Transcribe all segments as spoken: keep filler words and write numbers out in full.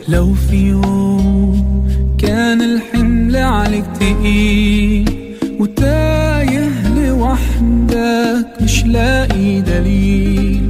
لو في يوم كان الحمل عليك تقيل وتايه لوحدك مش لاقي دليل،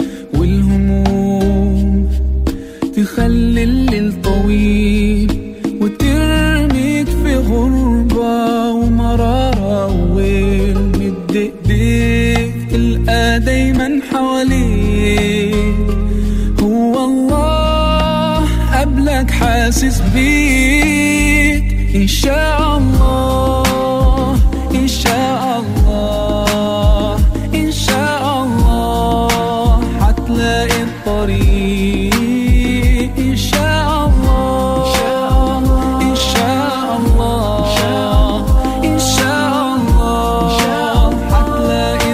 والهموم تخلي الليل طويل وترميك في غربة ومرارة وويل، مد ايديك تلقى دايما حواليك هو الله قبلك حاسس بيك. إن شاء الله إن شاء الله إن شاء الله هتلاقي الطريق. إن شاء الله إن شاء الله إن شاء الله هتلاقي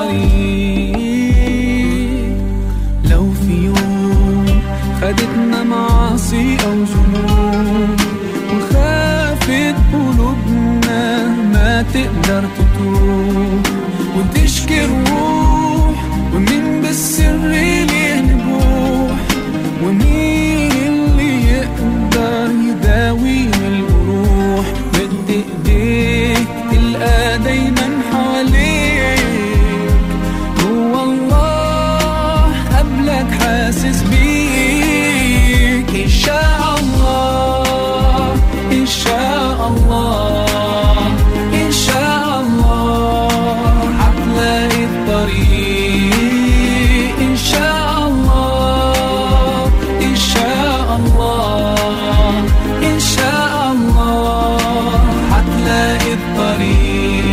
الطريق. لو في يوم خدتنا معاصي أو ذنوب وخافت قلوبنا ما تقدر تتوب وتشكي الروح، ومين بالسر ليه نبوح، ومين اللي يقدر يداوي الجروح، مد ايديك تلقى دايما حواليك هو الله قبلك حاسس بيك. إن شاء الله إن شاء الله إن شاء الله هتلاقي الطريق. إن شاء الله إن شاء الله إن شاء الله هتلاقي الطريق.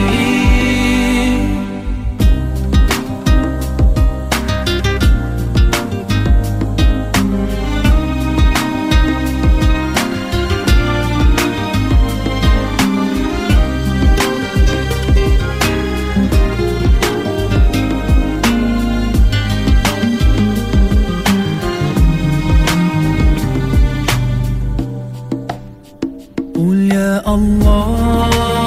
قول يا الله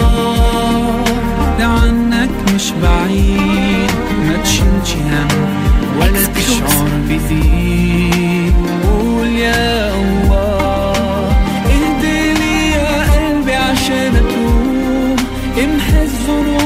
ده عنك مش بعيد، ما تشيلش هم ولا تشعر بضيق. قول يا الله اهدي لي يا قلبي عشان اتوب، امحي الذنوب